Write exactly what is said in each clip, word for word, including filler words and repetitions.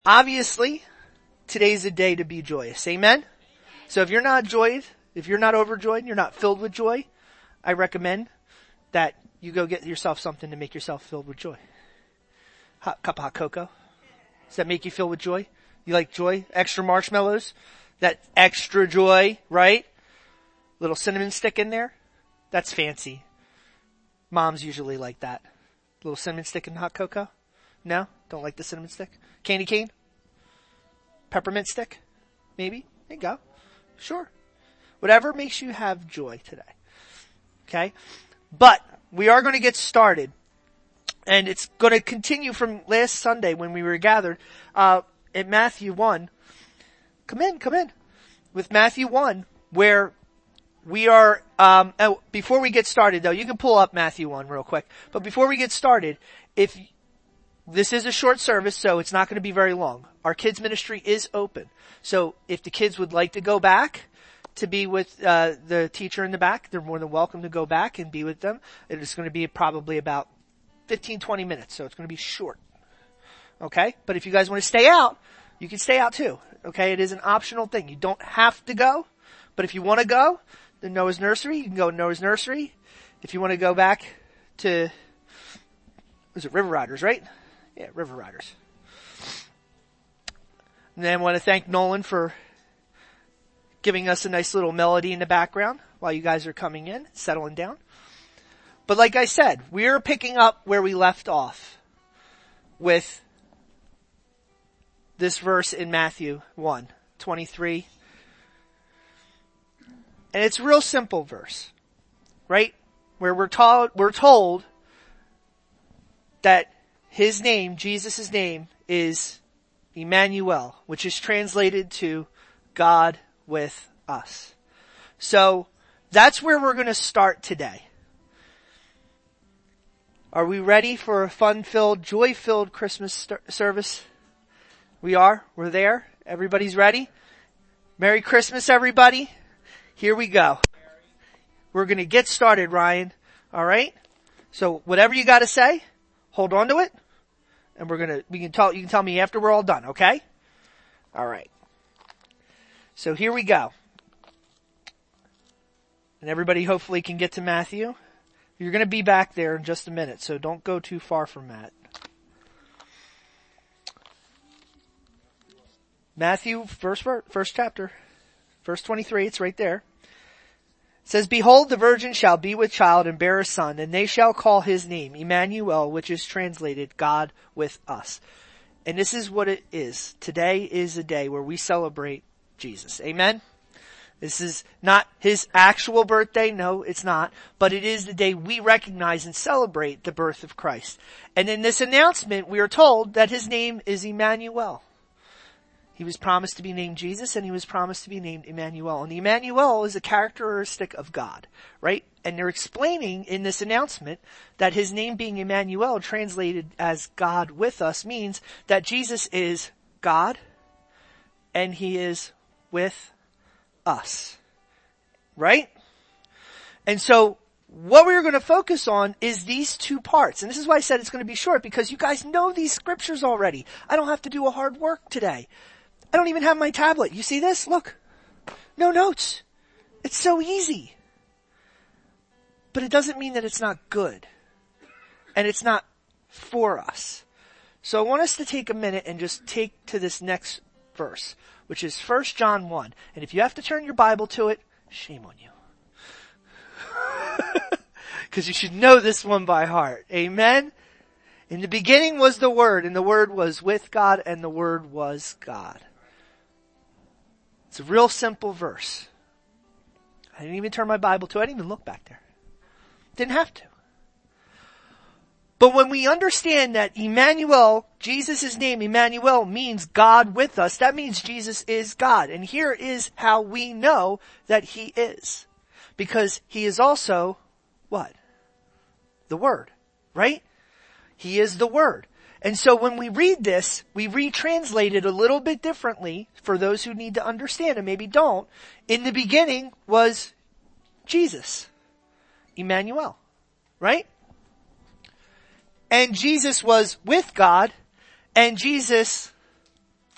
Obviously, today's a day to be joyous. Amen? So if you're not joyed, if you're not overjoyed, you're not filled with joy, I recommend that you go get yourself something to make yourself filled with joy. Hot cup of hot cocoa. Does that make you feel with joy? You like joy? Extra marshmallows? That extra joy, right? Little cinnamon stick in there? That's fancy. Moms usually like that. Little cinnamon stick in hot cocoa? No? Don't like the cinnamon stick? Candy cane? Peppermint stick? Maybe? There you go. Sure. Whatever makes you have joy today. Okay? But we are going to get started. And it's going to continue from last Sunday when we were gathered uh in Matthew one. Come in, come in. With Matthew one, where we are, um oh, before we get started though, you can pull up Matthew one real quick. But before we get started, if this is a short service, so it's not going to be very long. Our kids ministry is open. So if the kids would like to go back to be with uh the teacher in the back, they're more than welcome to go back and be with them. It is going to be probably about fifteen, twenty minutes, so it's going to be short. Okay? But if you guys want to stay out, you can stay out too. Okay? It is an optional thing. You don't have to go, but if you want to go, the Noah's Nursery, you can go to Noah's Nursery. If you want to go back to, was it River Riders, right? Yeah, River Riders. And then I want to thank Nolan for giving us a nice little melody in the background while you guys are coming in, settling down. But like I said, we're picking up where we left off with this verse in Matthew one, twenty-three. And it's a real simple verse, right? Where we're told, we're told that his name, Jesus' name, is Emmanuel, which is translated to God with us. So that's where we're going to start today. Are we ready for a fun-filled, joy-filled Christmas st- service? We are. We're there. Everybody's ready? Merry Christmas, everybody. Here we go. We're going to get started, Ryan. All right? So whatever you got to say, hold on to it. And we're going to, we can tell, you can tell me after we're all done, okay? All right. So here we go. And everybody hopefully can get to Matthew. You're going to be back there in just a minute, so don't go too far from that. Matthew, first, first chapter, verse twenty-three, it's right there. It says, "Behold, the virgin shall be with child and bear a son, and they shall call his name Emmanuel, which is translated God with us." And this is what it is. Today is a day where we celebrate Jesus. Amen? This is not his actual birthday. No, it's not. But it is the day we recognize and celebrate the birth of Christ. And in this announcement, we are told that his name is Emmanuel. He was promised to be named Jesus, and he was promised to be named Emmanuel. And the Emmanuel is a characteristic of God, right? And they're explaining in this announcement that his name being Emmanuel, translated as God with us, means that Jesus is God, and he is with us. Right? And so what we're going to focus on is these two parts. And this is why I said it's going to be short, because you guys know these scriptures already. I don't have to do a hard work today. I don't even have my tablet. You see this? Look. No notes. It's so easy. But it doesn't mean that it's not good. And it's not for us. So I want us to take a minute and just take to this next verse, which is First John one. And if you have to turn your Bible to it, shame on you. Because you should know this one by heart. Amen? In the beginning was the Word, and the Word was with God, and the Word was God. It's a real simple verse. I didn't even turn my Bible to it. I didn't even look back there. Didn't have to. But when we understand that Emmanuel, Jesus' name, Emmanuel, means God with us, that means Jesus is God. And here is how we know that he is. Because he is also, what? The Word, right? He is the Word. And so when we read this, we retranslate it a little bit differently for those who need to understand and maybe don't. In the beginning was Jesus, Emmanuel, right? And Jesus was with God, and Jesus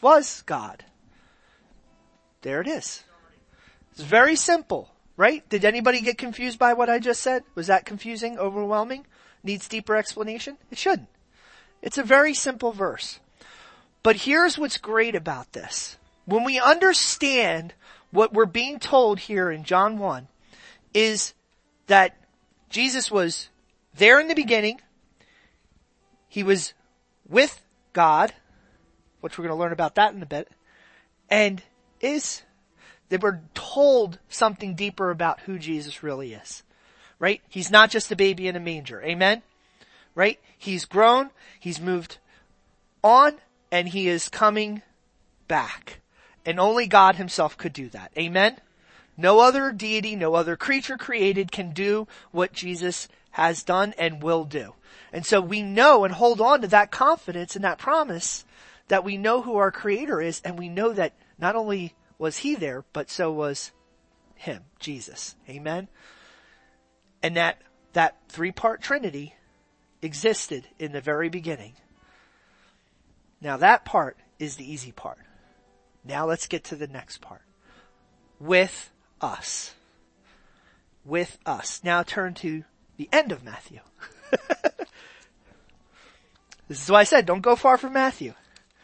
was God. There it is. It's very simple, right? Did anybody get confused by what I just said? Was that confusing, overwhelming? Needs deeper explanation? It shouldn't. It's a very simple verse. But here's what's great about this. When we understand what we're being told here in John one is that Jesus was there in the beginning. He was with God, which we're going to learn about that in a bit, and is, they were told something deeper about who Jesus really is, right? He's not just a baby in a manger. Amen? Right? He's grown, he's moved on, and he is coming back. And only God himself could do that. Amen? No other deity, no other creature created can do what Jesus has done and will do. And so we know and hold on to that confidence and that promise that we know who our Creator is, and we know that not only was he there, but so was him, Jesus. Amen? And that, that three-part Trinity existed in the very beginning. Now that part is the easy part. Now let's get to the next part. With us. With us. Now turn to the end of Matthew. This is why I said, don't go far from Matthew.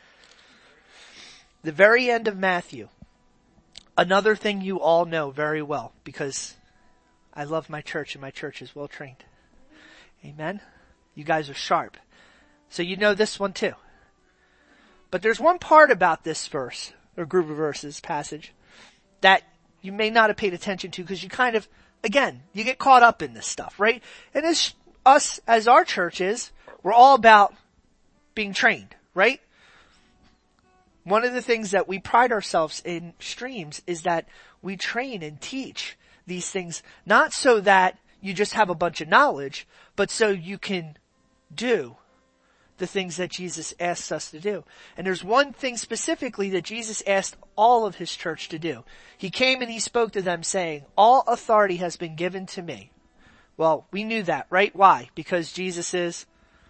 The very end of Matthew. Another thing you all know very well, because I love my church and my church is well trained. Amen? You guys are sharp. So you know this one too. But there's one part about this verse, or group of verses, passage, that you may not have paid attention to because you kind of, again, you get caught up in this stuff, right? And as us, as our church is, we're all about being trained, right? One of the things that we pride ourselves in Streams is that we train and teach these things, not so that you just have a bunch of knowledge, but so you can do the things that Jesus asks us to do. And there's one thing specifically that Jesus asked all of his church to do. He came and he spoke to them saying, all authority has been given to me. Well, we knew that, right? Why? Because Jesus is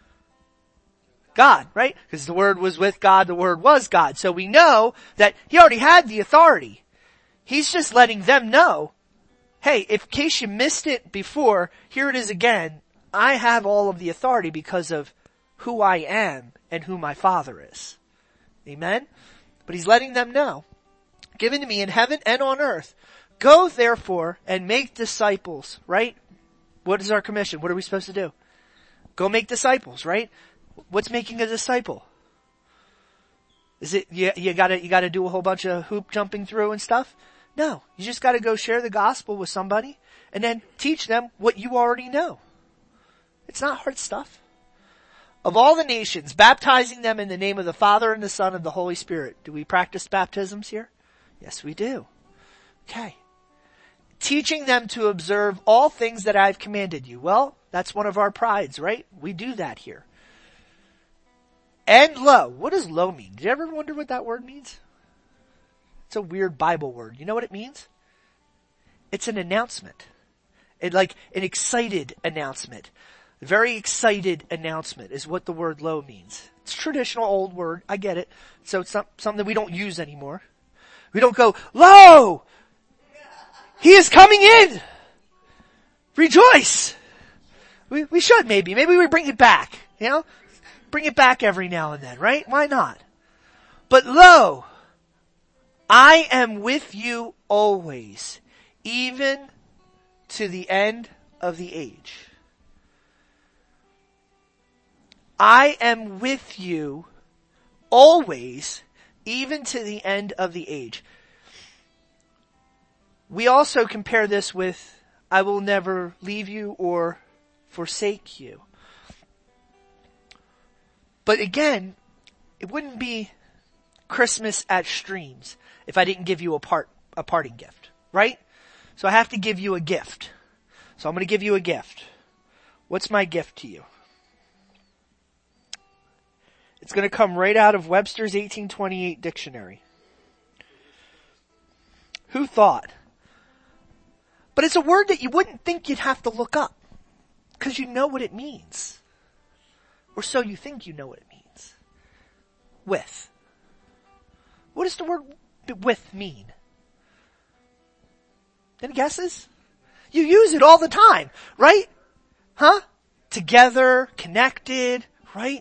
God, right? Because the Word was with God, the Word was God. So we know that he already had the authority. He's just letting them know, hey, if in case you missed it before, here it is again. I have all of the authority because of who I am and who my Father is. Amen? But he's letting them know, given to me in heaven and on earth, go therefore and make disciples, right? What is our commission? What are we supposed to do? Go make disciples, right? What's making a disciple? Is it, you, you gotta, you gotta do a whole bunch of hoop jumping through and stuff? No. You just gotta go share the gospel with somebody and then teach them what you already know. It's not hard stuff. Of all the nations, baptizing them in the name of the Father and the Son and the Holy Spirit. Do we practice baptisms here? Yes, we do. Okay. Teaching them to observe all things that I've commanded you. Well, that's one of our prides, right? We do that here. And lo. What does lo mean? Did you ever wonder what that word means? It's a weird Bible word. You know what it means? It's an announcement. It like an excited announcement. A very excited announcement is what the word lo means. It's a traditional old word. I get it. So it's not something that we don't use anymore. We don't go, lo! He is coming in! Rejoice! We, we should maybe. Maybe we bring it back. You know? Bring it back every now and then, right? Why not? But lo, I am with you always, even to the end of the age. I am with you always, even to the end of the age. We also compare this with, I will never leave you or forsake you. But again, it wouldn't be Christmas at Streams if I didn't give you a part, a parting gift, right? So I have to give you a gift. So I'm going to give you a gift. What's my gift to you? It's going to come right out of Webster's eighteen twenty-eight dictionary. Who thought? But it's a word that you wouldn't think you'd have to look up, because you know what it means. Or so you think you know what it means. With. does the word with mean? Any guesses? You use it all the time, right? Huh? Together, connected, right?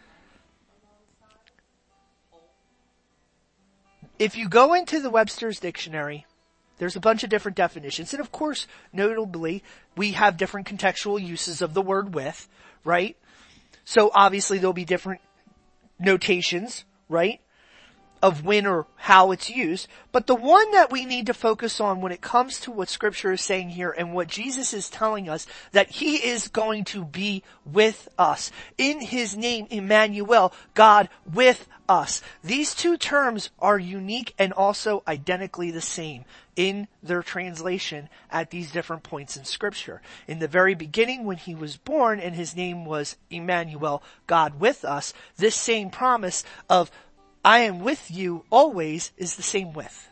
If you go into the Webster's dictionary, there's a bunch of different definitions. And of course, notably, we have different contextual uses of the word with, right? So obviously there'll be different notations, right? Of when or how it's used. But the one that we need to focus on when it comes to what Scripture is saying here and what Jesus is telling us, that He is going to be with us. In His name, Emmanuel, God with us. These two terms are unique and also identically the same in their translation at these different points in Scripture. In the very beginning, when He was born and His name was Emmanuel, God with us, this same promise of I am with you always is the same with.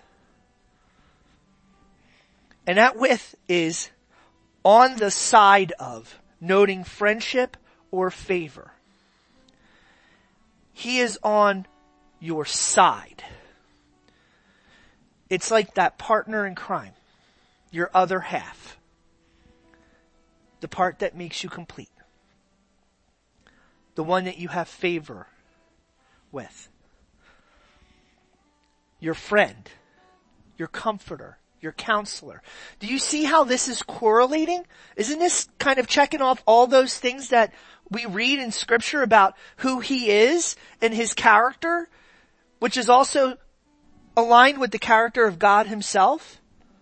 And that with is on the side of, noting friendship or favor. He is on your side. It's like that partner in crime, your other half, the part that makes you complete, the one that you have favor with. Your friend, your comforter, your counselor. Do you see how this is correlating? Isn't this kind of checking off all those things that we read in Scripture about who He is and His character, which is also aligned with the character of God Himself?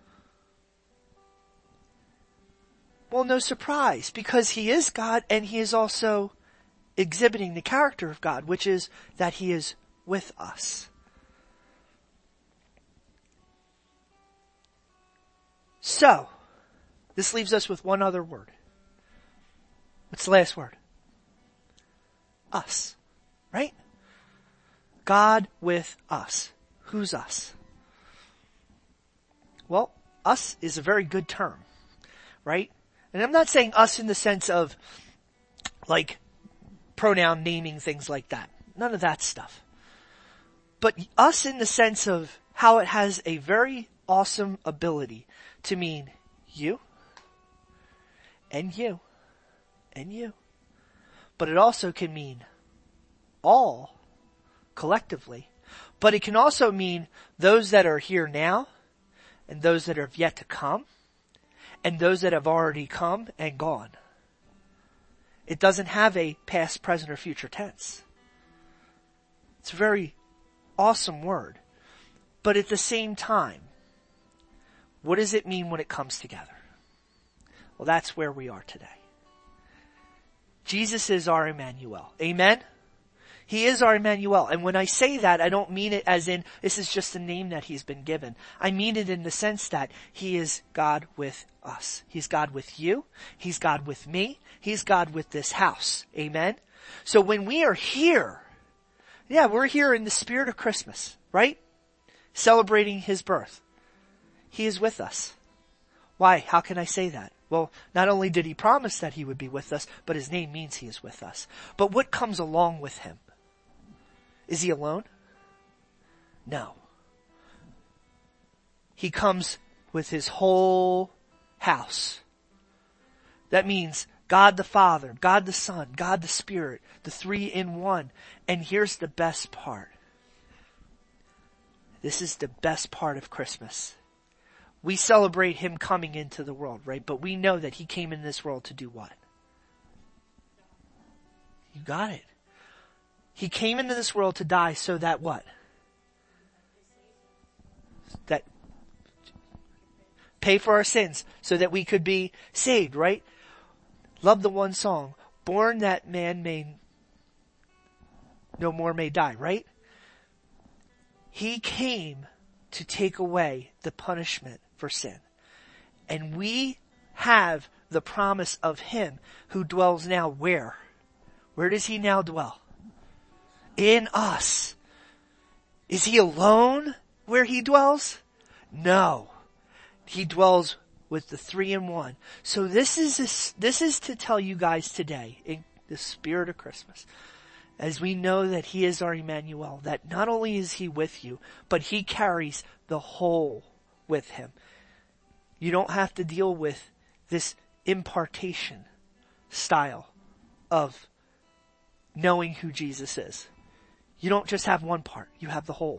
Well, no surprise, because He is God and He is also exhibiting the character of God, which is that He is with us. So, this leaves us with one other word. What's the last word? Us. Right? God with us. Who's us? Well, us is a very good term. Right? And I'm not saying us in the sense of, like, pronoun naming, things like that. None of that stuff. But us in the sense of how it has a very awesome ability to mean you, and you, and you. But it also can mean all, collectively. But it can also mean those that are here now, and those that are yet to come, and those that have already come and gone. It doesn't have a past, present, or future tense. It's a very awesome word. But at the same time, what does it mean when it comes together? Well, that's where we are today. Jesus is our Emmanuel. Amen? He is our Emmanuel. And when I say that, I don't mean it as in, this is just a name that He's been given. I mean it in the sense that He is God with us. He's God with you. He's God with me. He's God with this house. Amen? So when we are here, yeah, we're here in the spirit of Christmas, right? Celebrating His birth. He is with us. Why? How can I say that? Well, not only did He promise that He would be with us, but His name means He is with us. But what comes along with Him? Is He alone? No. He comes with His whole house. That means God the Father, God the Son, God the Spirit, the three in one. And here's the best part. This is the best part of Christmas. We celebrate Him coming into the world, right? But we know that He came in this world to do what? You got it. He came into this world to die so that what? That pay for our sins so that we could be saved, right? Love the one song. Born that man may no more may die, right? He came to take away the punishment for sin. And we have the promise of Him who dwells now where? Where does He now dwell? In us. Is He alone where He dwells? No. He dwells with the three in one. So this is, this, this is to tell you guys today, in the spirit of Christmas, as we know that he is our Emmanuel, that not only is he with you, but he carries the whole with him. You don't have to deal with this impartation style of knowing who Jesus is. You don't just have one part, you have the whole.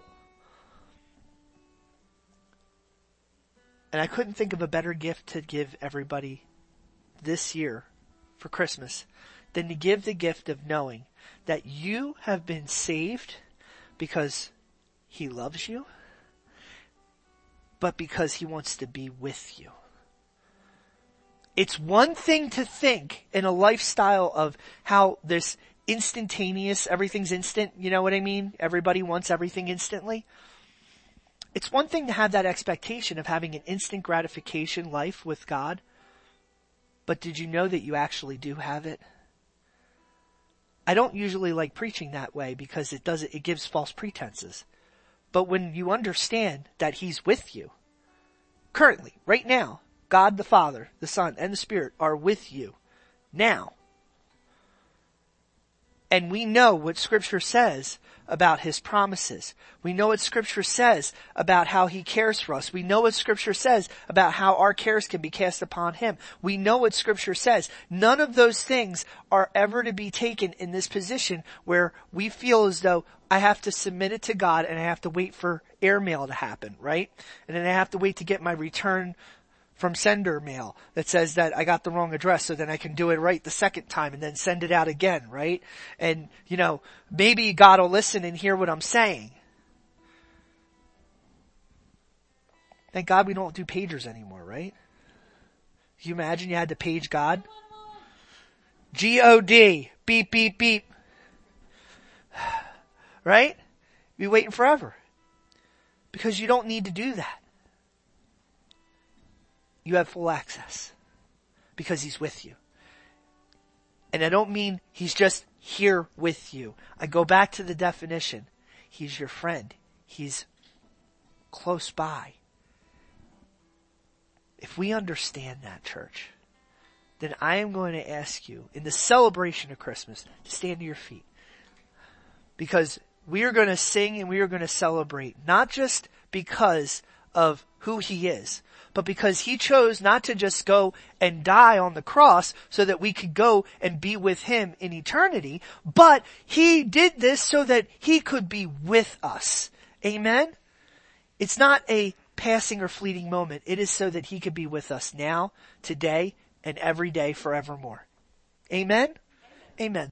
And I couldn't think of a better gift to give everybody this year for Christmas than to give the gift of knowing that you have been saved because he loves you, but because he wants to be with you. It's one thing to think in a lifestyle of how this instantaneous, everything's instant, you know what I mean? Everybody wants everything instantly. It's one thing to have that expectation of having an instant gratification life with God, but did you know that you actually do have it? I don't usually like preaching that way because it does it gives false pretenses. But when you understand that he's with you, currently, right now, God the Father, the Son, and the Spirit are with you now. And we know what Scripture says about his promises. We know what Scripture says about how he cares for us. We know what Scripture says about how our cares can be cast upon him. We know what Scripture says. None of those things are ever to be taken in this position where we feel as though I have to submit it to God and I have to wait for airmail to happen, right? And then I have to wait to get my return from sender mail that says that I got the wrong address, so then I can do it right the second time and then send it out again, right? And, you know, maybe God will listen and hear what I'm saying. Thank God we don't do pagers anymore, right? Can you imagine you had to page God? G O D, beep, beep, beep. Right? You'd be waiting forever. Because you don't need to do that. You have full access because he's with you. And I don't mean he's just here with you. I go back to the definition. He's your friend. He's close by. If we understand that, church, then I am going to ask you in the celebration of Christmas to stand to your feet. Because we are going to sing and we are going to celebrate, not just because of who he is, but because he chose not to just go and die on the cross so that we could go and be with him in eternity, but he did this so that he could be with us. Amen? It's not a passing or fleeting moment. It is so that he could be with us now, today, and every day forevermore. Amen? Amen.